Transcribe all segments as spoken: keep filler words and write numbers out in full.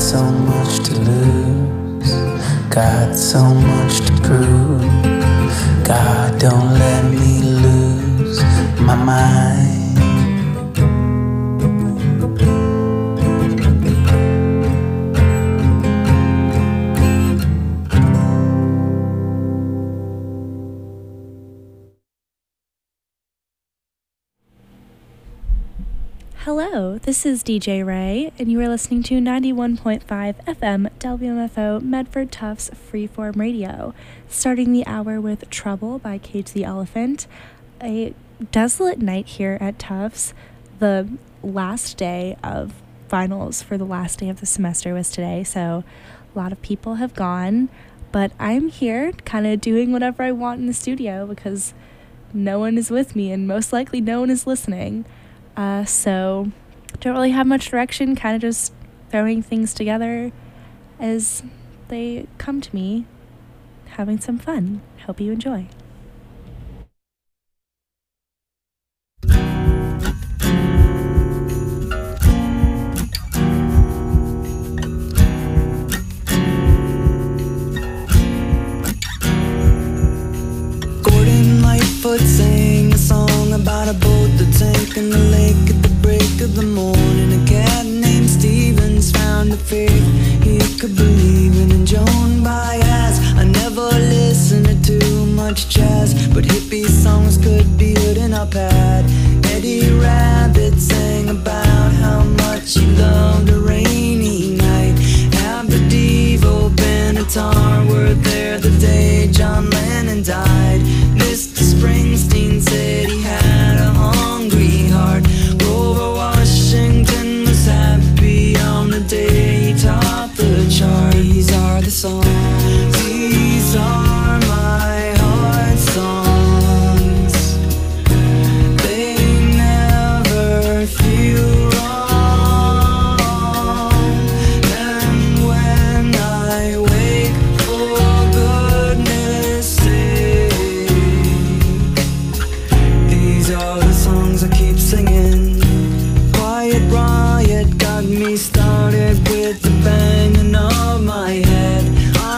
so much to lose, got so much to prove. God, don't let me lose my mind. Hello, this is D J Ray, and you are listening to ninety-one point five F M W M F O Medford Tufts Freeform Radio, starting the hour with Trouble by Cage the Elephant. A desolate night here at Tufts. The last day of finals for the last day of the semester was today, so a lot of people have gone, but I'm here kind of doing whatever I want in the studio because no one is with me and most likely no one is listening. Uh, so don't really have much direction, kind of just throwing things together as they come to me, having some fun. Hope you enjoy. Gordon Lightfoot sang a song about a boat that's sank in the lake at the break of the morning. A cat named Stevens found a faith he could believe in. And Joan Baez, I never listened to too much jazz, but hippie songs could be good in our pad. Eddie Rabbit sang about how much he loved a rainy night. Abba Devo, Benatar were there the day John Lennon died. Mister Springsteen said he had a hungry heart. Grover Washington was happy on the day he topped the chart. These are the songs, these are my heart songs. They never feel wrong. And when I wake, for goodness sake, these are the songs I keep singing. Quiet Riot got me started with the banging of my head.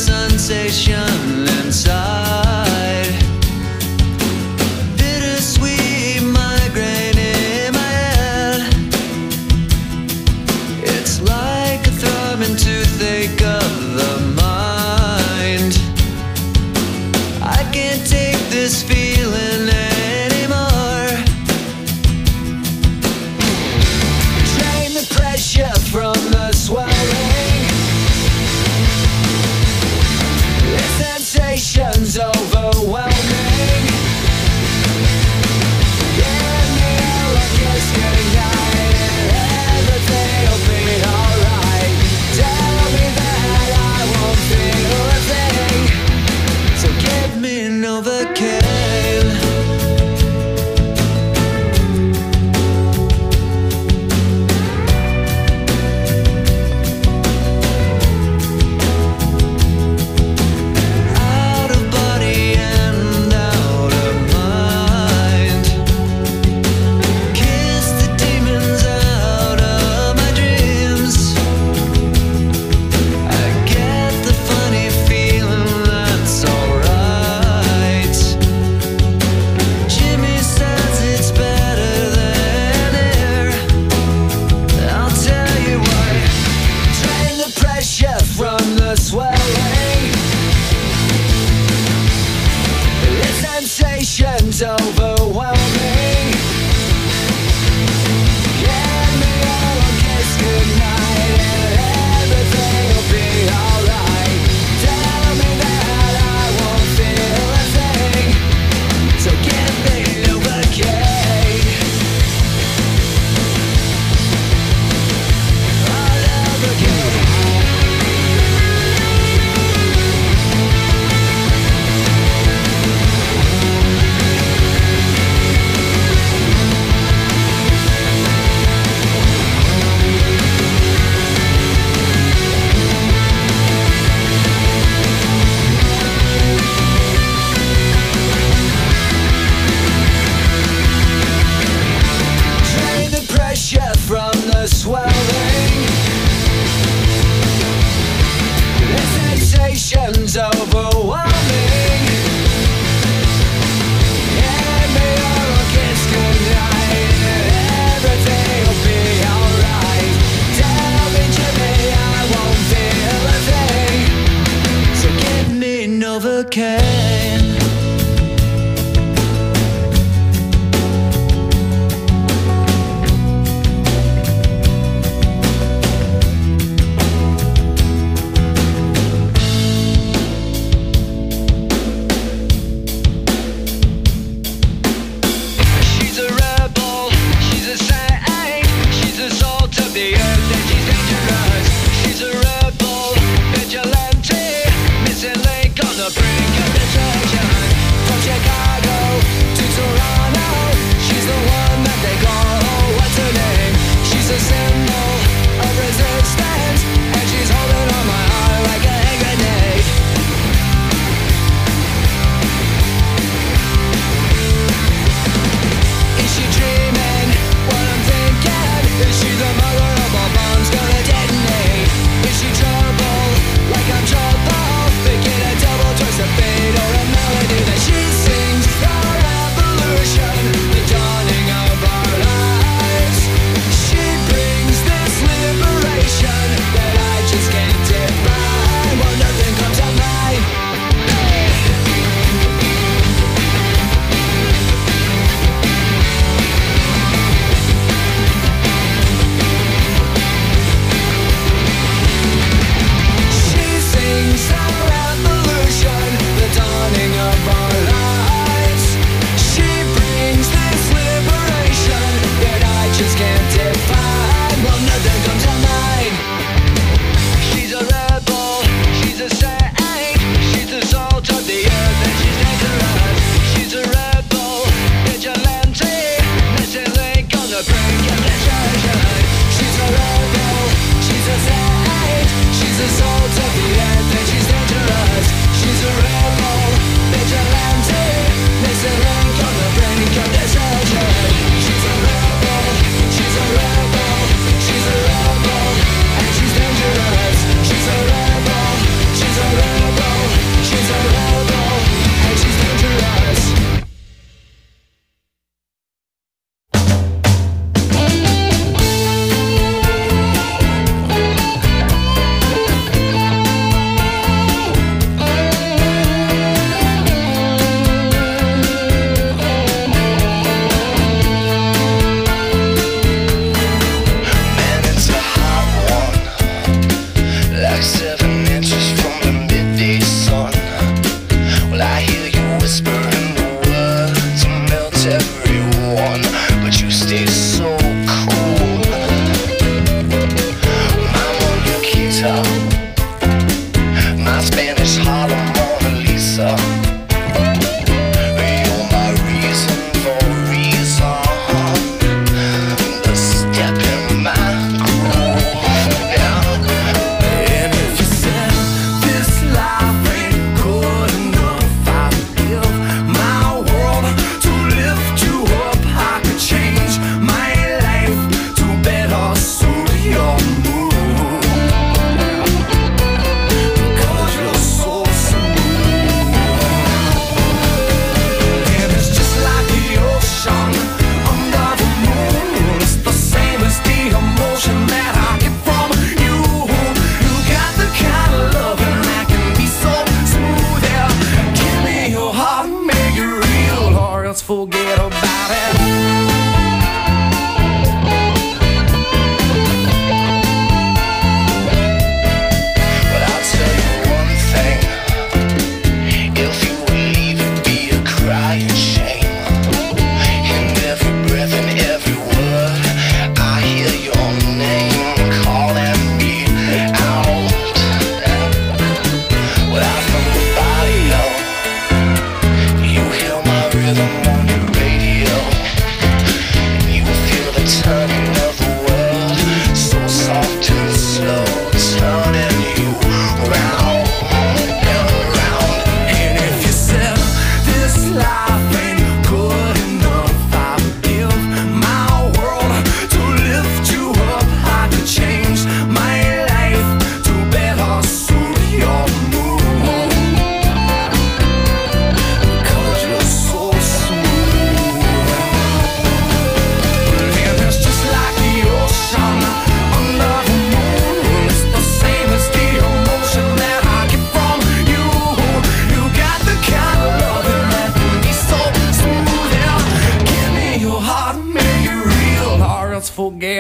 sensation inside. Bittersweet migraine in my head. It's like a throbbing toothache of the mind. I can't take this feeling anymore. Drain the pressure from the swelling. The sensation's overwhelming. Give me a look, kiss goodnight, and everything'll be alright. Tell me that I won't feel a thing, so give me Novocaine. Out of body and out of mind. Kiss the demons out of my dreams. I get the funny feeling that's alright. Jimmy says it's better than air. I'll tell you what. Drain the pressure from the swelling. The sensation's overwhelming. Give me a little kiss goodnight, and everything'll be alright. Tell me that I won't feel a thing, so give me Novocaine. Oh, Novocaine. Drain the pressure from the swelling. The sensation's overwhelming. Give me a little kiss goodnight, and everything'll be alright. Tell me, Jimmy, I won't feel a thing, so give me Novocaine. She's a rebel, she's a saint, she's the salt of the earth and she's dangerous. She's a rebel, vigilante, missing link on the brink of the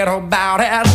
forget about it.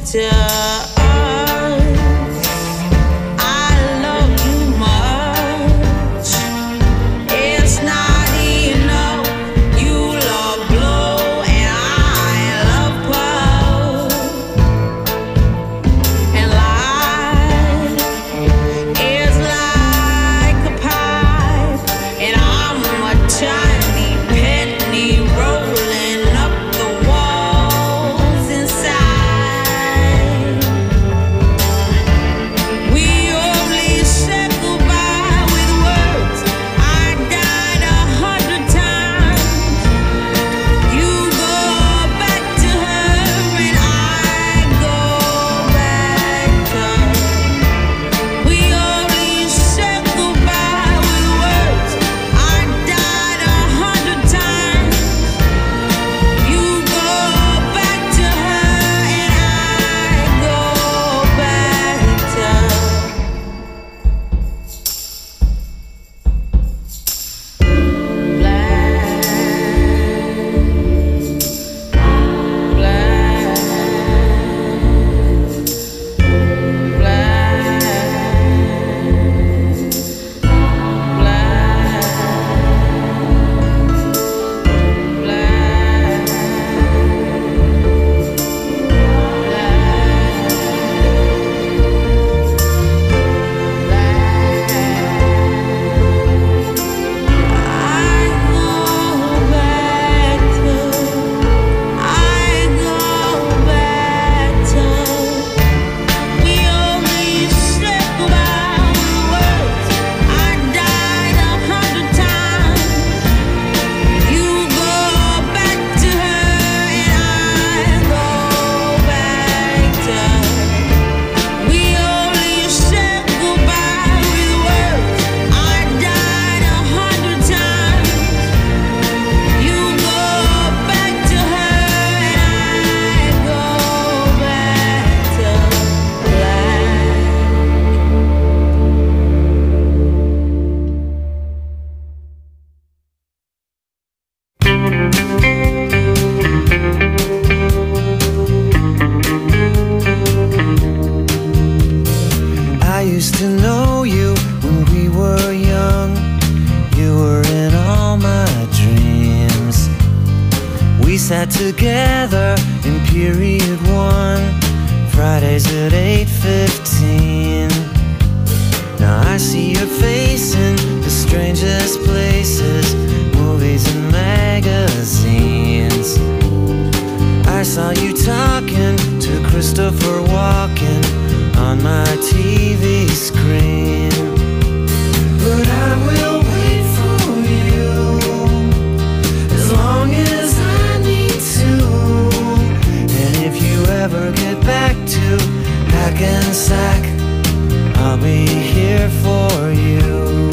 sat together in period one, Fridays at eight fifteen. Now I see your face in the strangest places, movies and magazines. I saw you talking to Christopher Walken on my T V screen. But I will wait for you as long as I need to. And if you ever get back to Hackensack, I'll be here for you.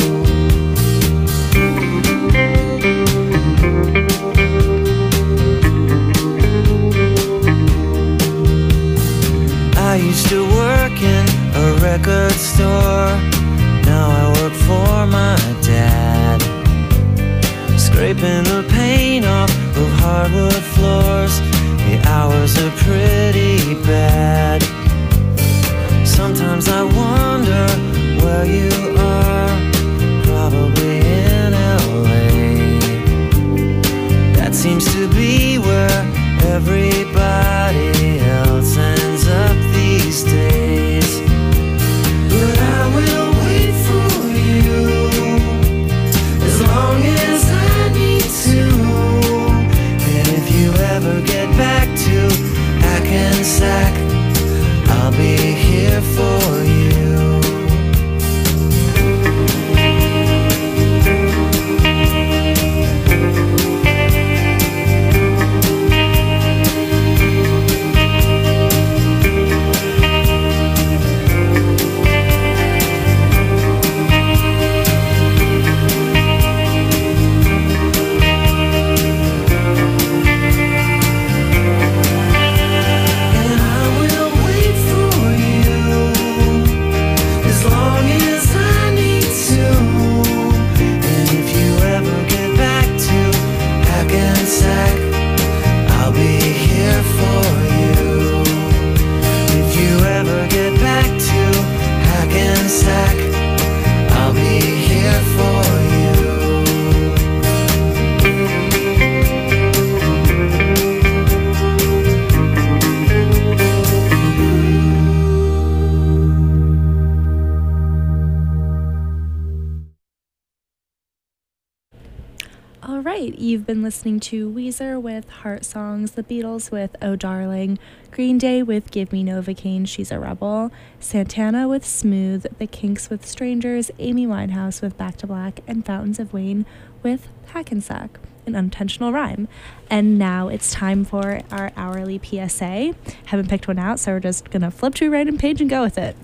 I used to work in a record store. Now I work for my dad, scraping the paint off of hardwood floors. The hours are pretty bad. Sometimes I wonder where you are, probably in L A. That seems to be where everybody else ends up these days. But I will wait for you as long as I need to. And if you ever get back to Hackensack, I'll be here for you. And right, you've been listening to Weezer with Heart Songs, The Beatles with Oh Darling, Green Day with Give Me Novocaine, She's a Rebel, Santana with Smooth, The Kinks with Strangers, Amy Winehouse with Back to Black, and Fountains of Wayne with Hackensack, an unintentional rhyme. And now it's time for our hourly P S A. Haven't picked one out, so we're just gonna flip to a random page and go with it.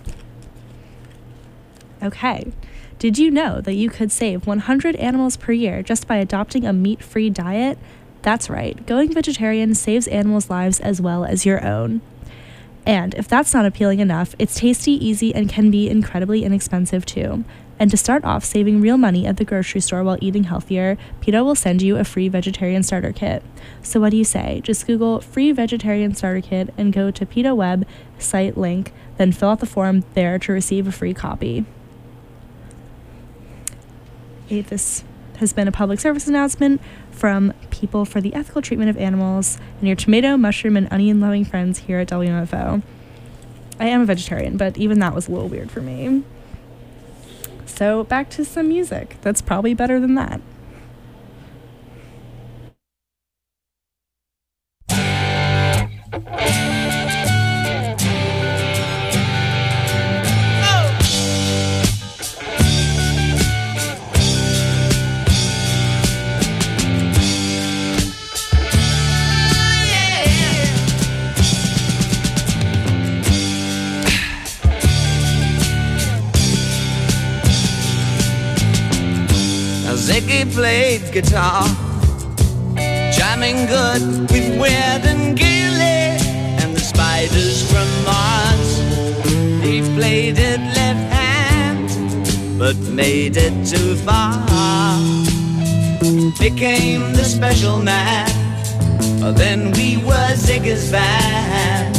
Okay. Did you know that you could save one hundred animals per year just by adopting a meat-free diet? That's right. Going vegetarian saves animals' lives as well as your own. And if that's not appealing enough, it's tasty, easy, and can be incredibly inexpensive too. And to start off saving real money at the grocery store while eating healthier, PETA will send you a free vegetarian starter kit. So what do you say? Just Google free vegetarian starter kit and go to PETA web site link, then fill out the form there to receive a free copy. This has been a public service announcement from People for the Ethical Treatment of Animals and your tomato, mushroom, and onion-loving friends here at W M F O. I am a vegetarian, but even that was a little weird for me. So back to some music. That's probably better than that. Ziggy played guitar, jamming good with Weird and Gilly and the Spiders from Mars. He played it left hand, but made it too far. Became the special man, then we were Ziggy's band.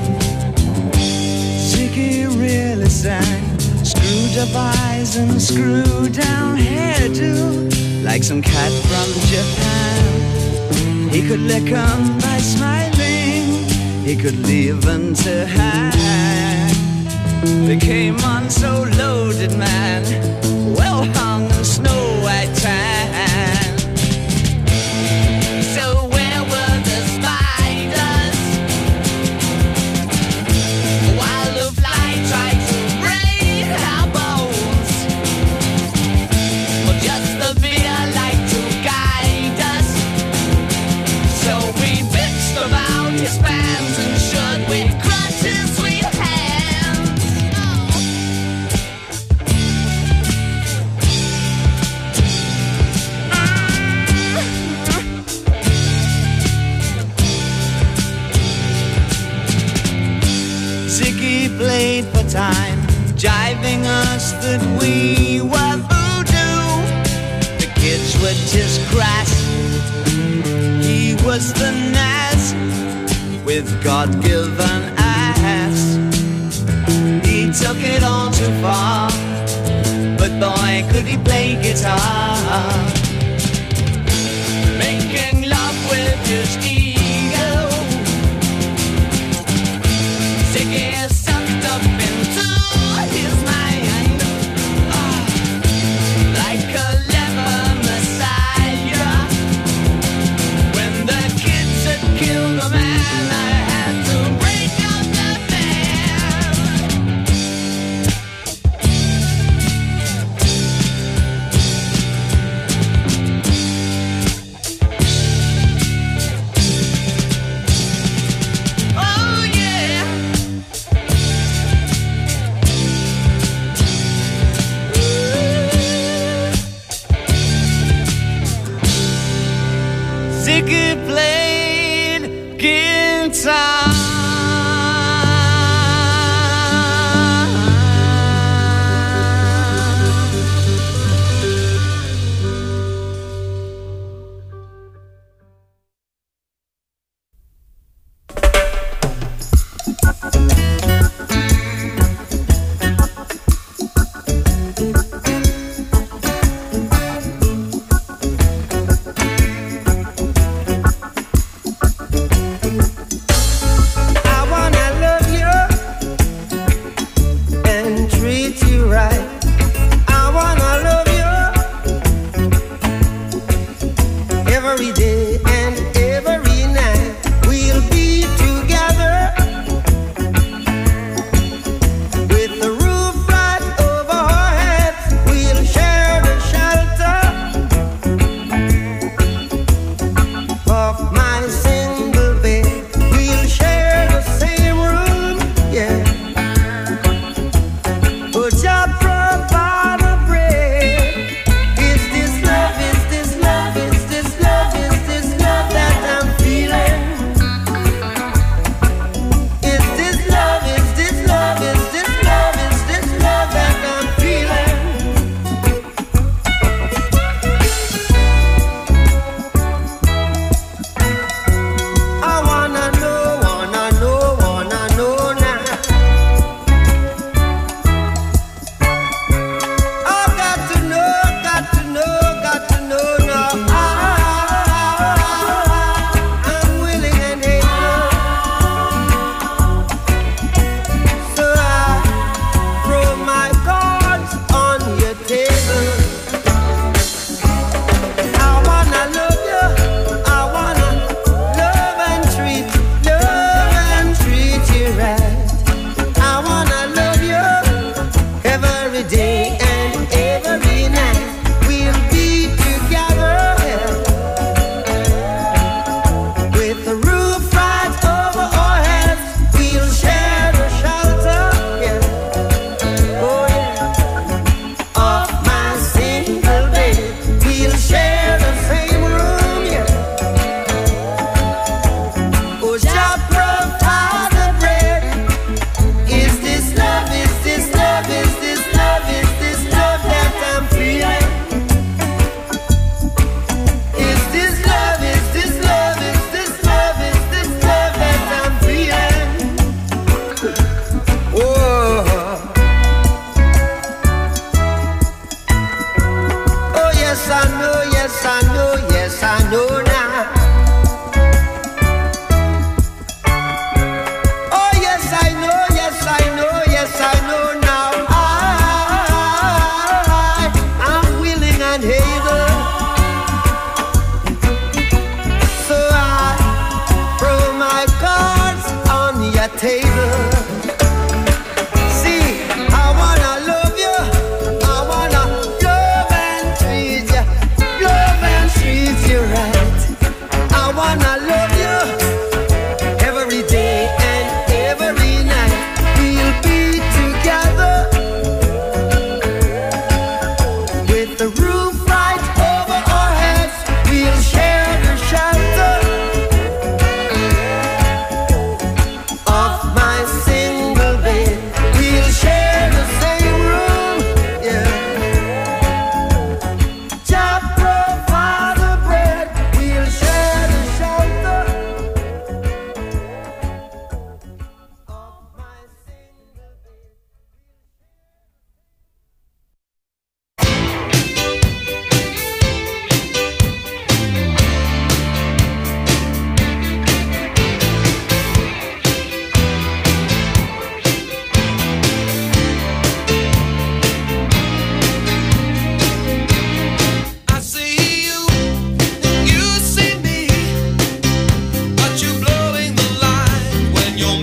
Ziggy really sang, screwed up eyes and screwed down hairdo, like some cat from Japan. He could lick 'em by smiling, he could leave them to hang. They came on so loaded, man, well hung in snow white tan. So where were the spiders while the fly tried to break our bones? Well, just the beer like to guide us. So we bitched about his fans and should we crush his sweet hands. Ziggy played for time, jiving us that we were voodoo. The kids were just crass, he was the Nas with God-given ass. He took it all too far, but boy could he play guitar. Making love with his ego, Ziggy sucked up into his mind, ah, like a leper messiah. When the kids had killed a man, I had to break up the band.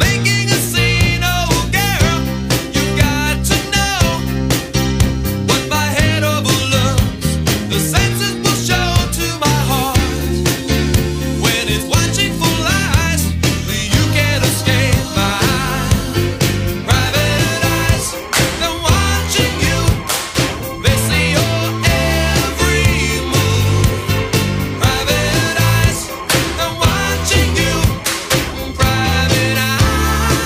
Private eye.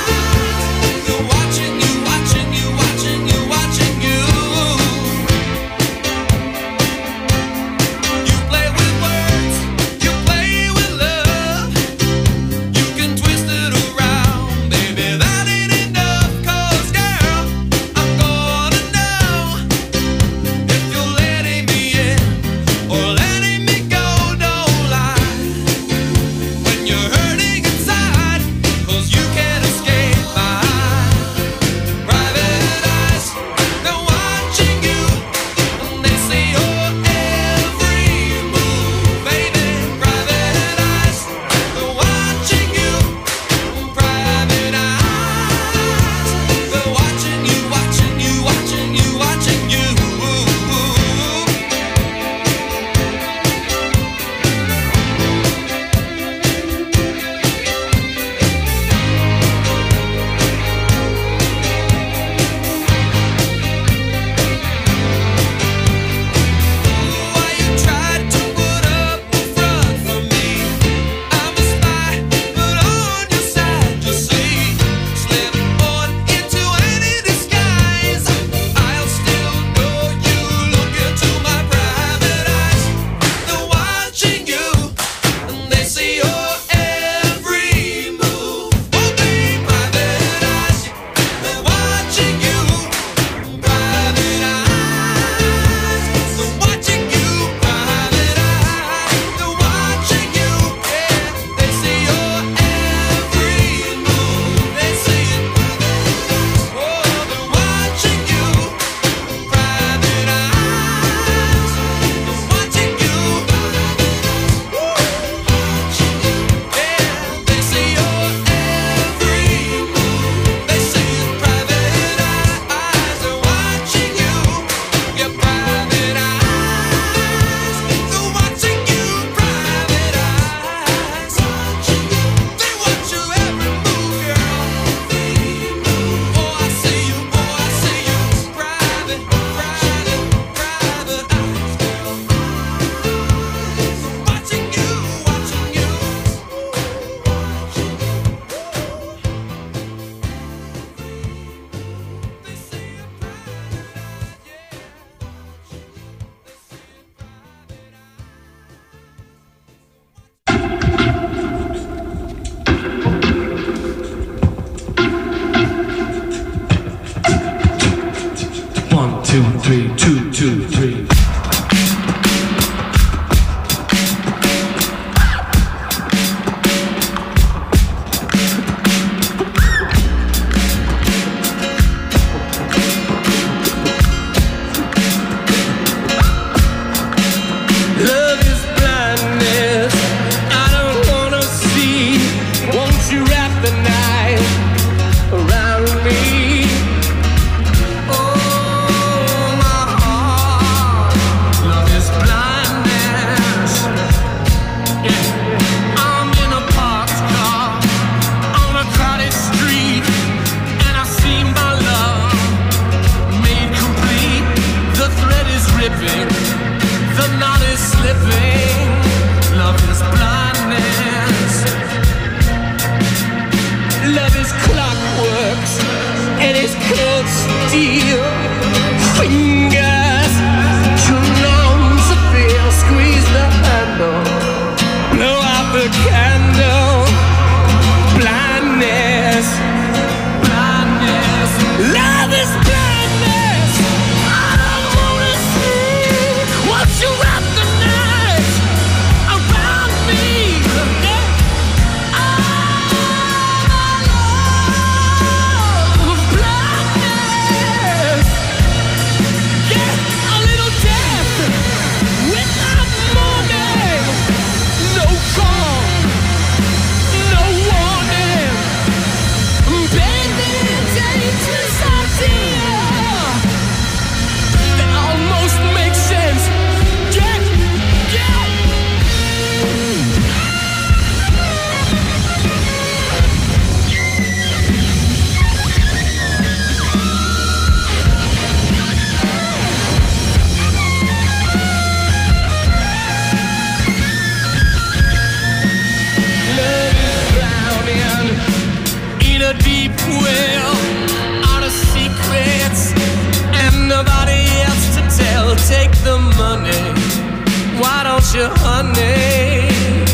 well, out of secrets, and nobody else to tell. Take the money, why don't you, honey?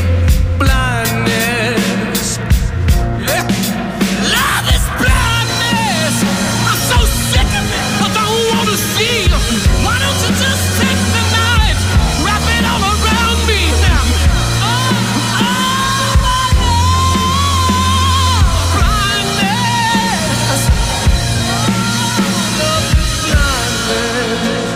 Blindness, yeah. Love is blindness. I'm so sick of it, I don't want to see. Why don't you just take the knife, wrap it all around me now? Oh, oh, my love, blindness. Love is blindness.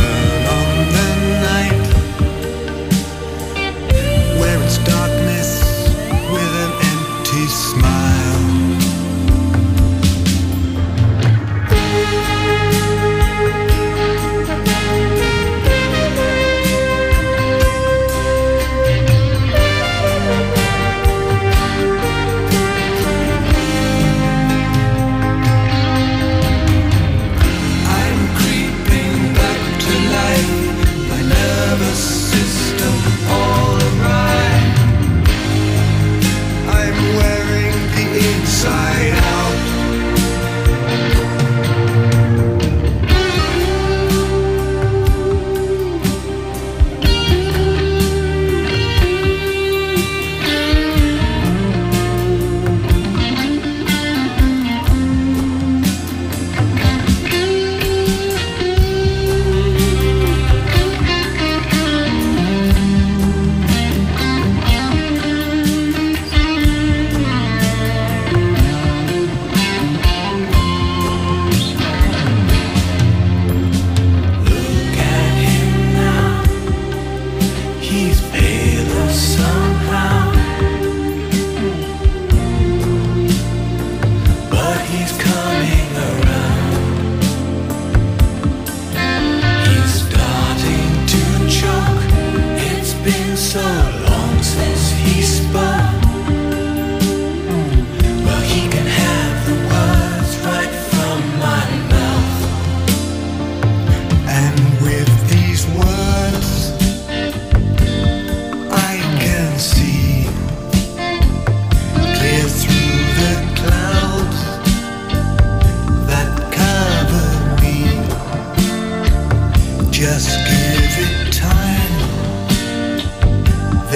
Darkness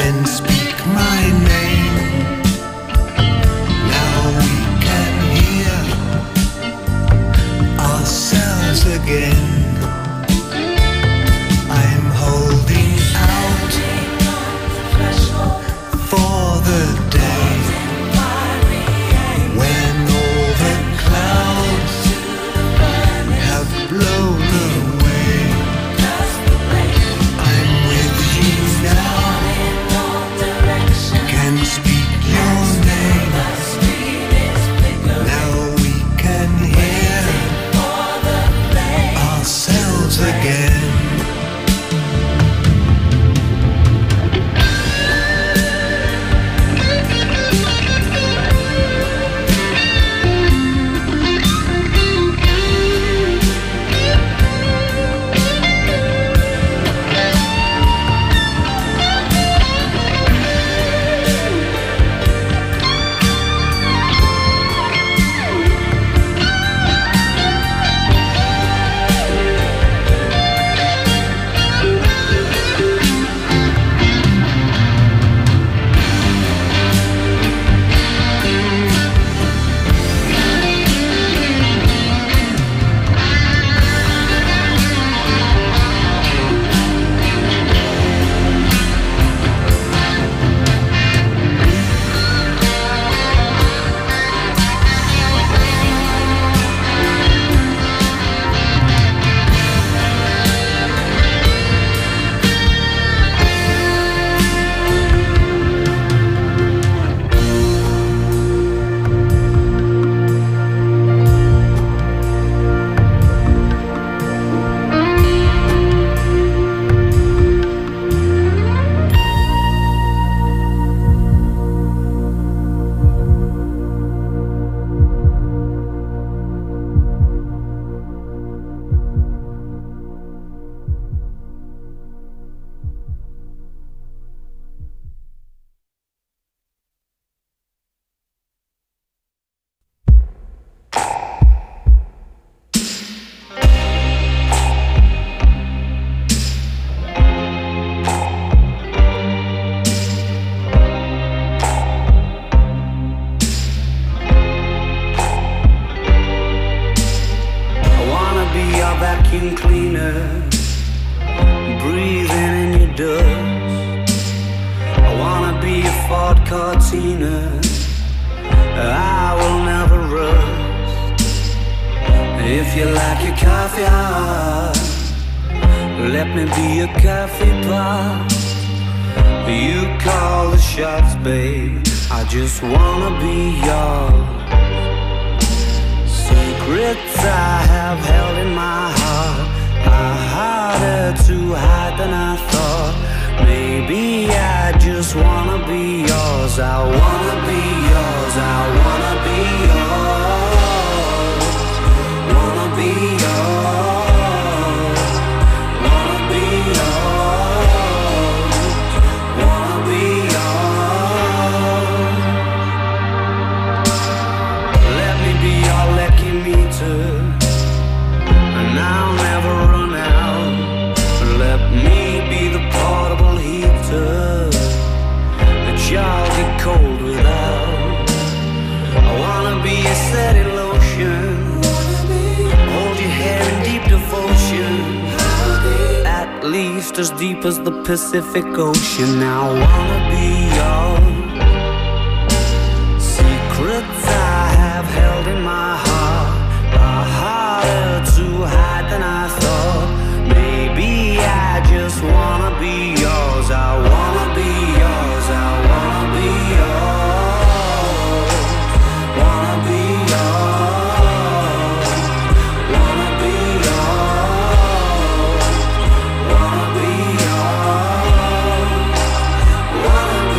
can speak my name. Now we can hear ourselves again. I'm holding out for the day when all the clouds have blown away. I'm with you now, can speak your name. Now we can hear ourselves again. Pacific Ocean. Now I wanna be yours. Secrets I have held in my heart are harder to hide than I thought. Maybe I just wanna be yours. I wanna be yours. I wanna be yours. Wanna be yours. Wanna be yours. Wanna be yours. Wanna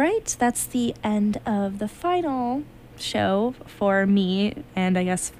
right, that's the end of the final show for me, and I guess